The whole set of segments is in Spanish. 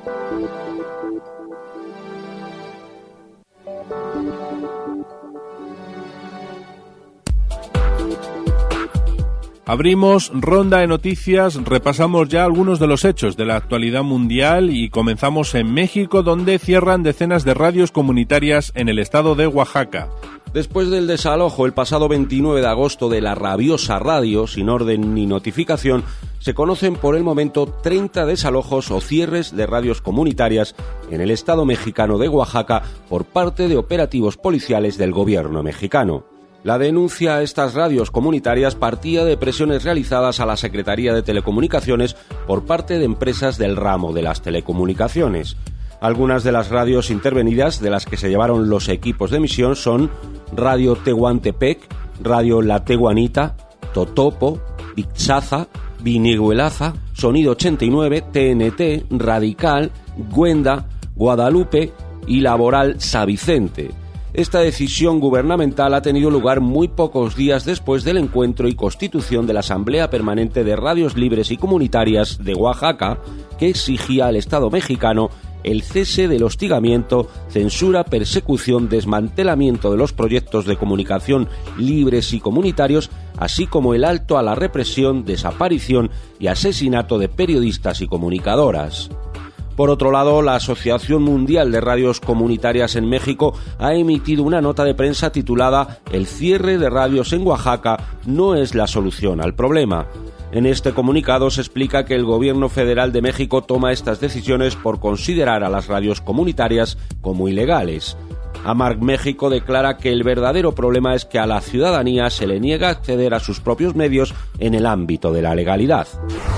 Abrimos ronda de noticias, repasamos ya algunos de los hechos de la actualidad mundial y comenzamos en México, donde cierran decenas de radios comunitarias en el estado de Oaxaca. Después del desalojo el pasado 29 de agosto de la rabiosa radio, sin orden ni notificación, se conocen por el momento 30 desalojos o cierres de radios comunitarias en el estado mexicano de Oaxaca por parte de operativos policiales del gobierno mexicano. La denuncia a estas radios comunitarias partía de presiones realizadas a la Secretaría de Telecomunicaciones por parte de empresas del ramo de las telecomunicaciones. Algunas de las radios intervenidas de las que se llevaron los equipos de emisión son Radio Tehuantepec, Radio La Tehuanita, Totopo, Ixaza, Viniguelaza, Sonido 89, TNT, Radical, Güenda, Guadalupe y Laboral Savicente. Esta decisión gubernamental ha tenido lugar muy pocos días después del encuentro y constitución de la Asamblea Permanente de Radios Libres y Comunitarias de Oaxaca, que exigía al Estado mexicano el cese del hostigamiento, censura, persecución, desmantelamiento de los proyectos de comunicación libres y comunitarios, así como el alto a la represión, desaparición y asesinato de periodistas y comunicadoras. Por otro lado, la Asociación Mundial de Radios Comunitarias en México ha emitido una nota de prensa titulada «El cierre de radios en Oaxaca no es la solución al problema». En este comunicado se explica que el Gobierno Federal de México toma estas decisiones por considerar a las radios comunitarias como ilegales. AMARC México declara que el verdadero problema es que a la ciudadanía se le niega acceder a sus propios medios en el ámbito de la legalidad.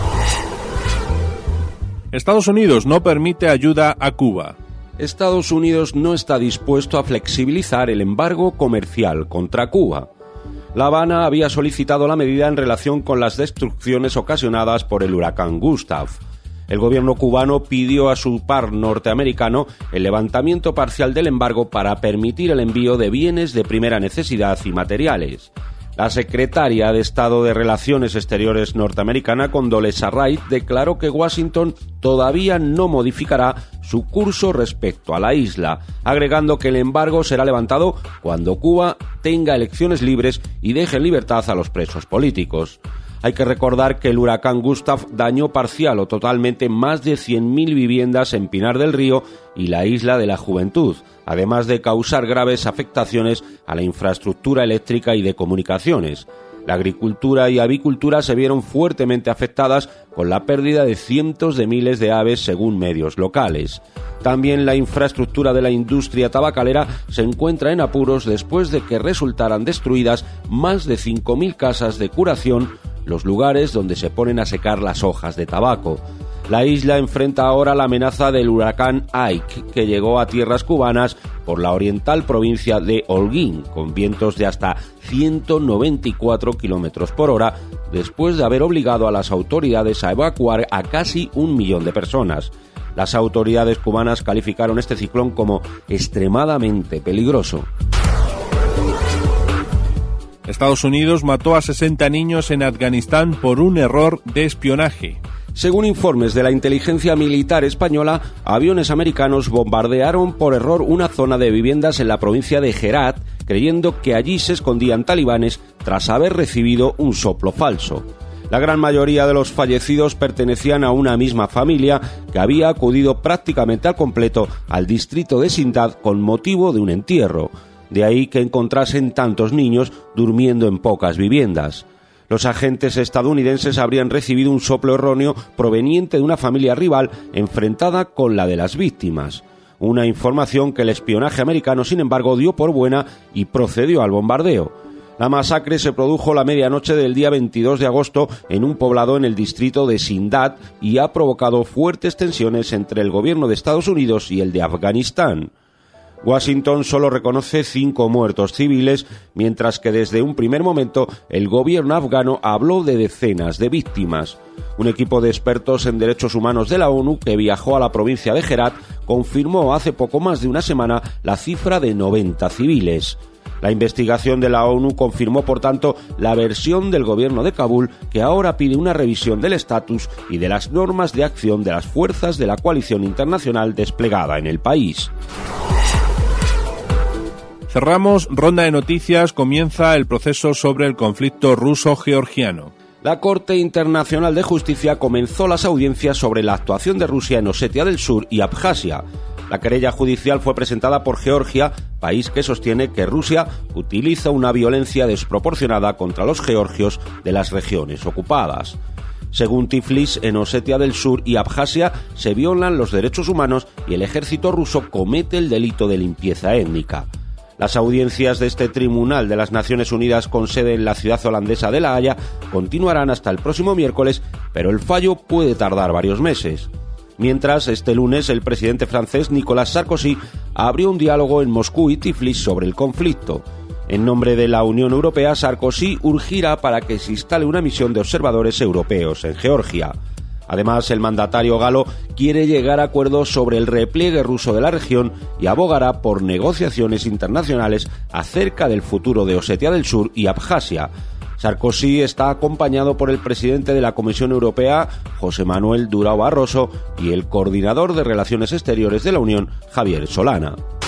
Estados Unidos no permite ayuda a Cuba. Estados Unidos no está dispuesto a flexibilizar el embargo comercial contra Cuba. La Habana había solicitado la medida en relación con las destrucciones ocasionadas por el huracán Gustav. El gobierno cubano pidió a su par norteamericano el levantamiento parcial del embargo para permitir el envío de bienes de primera necesidad y materiales. La secretaria de Estado de Relaciones Exteriores norteamericana, Condoleezza Rice, declaró que Washington todavía no modificará su curso respecto a la isla, agregando que el embargo será levantado cuando Cuba tenga elecciones libres y deje en libertad a los presos políticos. Hay que recordar que el huracán Gustav dañó parcial o totalmente más de 100.000 viviendas en Pinar del Río y la Isla de la Juventud, además de causar graves afectaciones a la infraestructura eléctrica y de comunicaciones. La agricultura y avicultura se vieron fuertemente afectadas con la pérdida de cientos de miles de aves según medios locales. También la infraestructura de la industria tabacalera se encuentra en apuros después de que resultaran destruidas más de 5.000 casas de curación, los lugares donde se ponen a secar las hojas de tabaco. La isla enfrenta ahora la amenaza del huracán Ike, que llegó a tierras cubanas por la oriental provincia de Holguín, con vientos de hasta 194 kilómetros por hora, después de haber obligado a las autoridades a evacuar a casi 1 millón de personas. Las autoridades cubanas calificaron este ciclón como extremadamente peligroso. Estados Unidos mató a 60 niños en Afganistán por un error de espionaje. Según informes de la inteligencia militar española, aviones americanos bombardearon por error una zona de viviendas en la provincia de Herat, creyendo que allí se escondían talibanes tras haber recibido un soplo falso. La gran mayoría de los fallecidos pertenecían a una misma familia que había acudido prácticamente al completo al distrito de Sindad con motivo de un entierro. De ahí que encontrasen tantos niños durmiendo en pocas viviendas. Los agentes estadounidenses habrían recibido un soplo erróneo proveniente de una familia rival enfrentada con la de las víctimas. Una información que el espionaje americano, sin embargo, dio por buena y procedió al bombardeo. La masacre se produjo la medianoche del día 22 de agosto en un poblado en el distrito de Sindad y ha provocado fuertes tensiones entre el gobierno de Estados Unidos y el de Afganistán. Washington solo reconoce 5 muertos civiles, mientras que desde un primer momento el gobierno afgano habló de decenas de víctimas. Un equipo de expertos en derechos humanos de la ONU que viajó a la provincia de Herat confirmó hace poco más de una semana la cifra de 90 civiles. La investigación de la ONU confirmó, por tanto, la versión del gobierno de Kabul, que ahora pide una revisión del estatus y de las normas de acción de las fuerzas de la coalición internacional desplegada en el país. Cerramos ronda de noticias, comienza el proceso sobre el conflicto ruso-georgiano. La Corte Internacional de Justicia comenzó las audiencias sobre la actuación de Rusia en Osetia del Sur y Abjasia. La querella judicial fue presentada por Georgia, país que sostiene que Rusia utiliza una violencia desproporcionada contra los georgios de las regiones ocupadas. Según Tiflis, en Osetia del Sur y Abjasia se violan los derechos humanos y el ejército ruso comete el delito de limpieza étnica. Las audiencias de este Tribunal de las Naciones Unidas con sede en la ciudad holandesa de La Haya continuarán hasta el próximo miércoles, pero el fallo puede tardar varios meses. Mientras, este lunes, el presidente francés Nicolas Sarkozy abrió un diálogo en Moscú y Tiflis sobre el conflicto. En nombre de la Unión Europea, Sarkozy urgirá para que se instale una misión de observadores europeos en Georgia. Además, el mandatario galo quiere llegar a acuerdos sobre el repliegue ruso de la región y abogará por negociaciones internacionales acerca del futuro de Osetia del Sur y Abjasia. Sarkozy está acompañado por el presidente de la Comisión Europea, José Manuel Durão Barroso, y el coordinador de Relaciones Exteriores de la Unión, Javier Solana.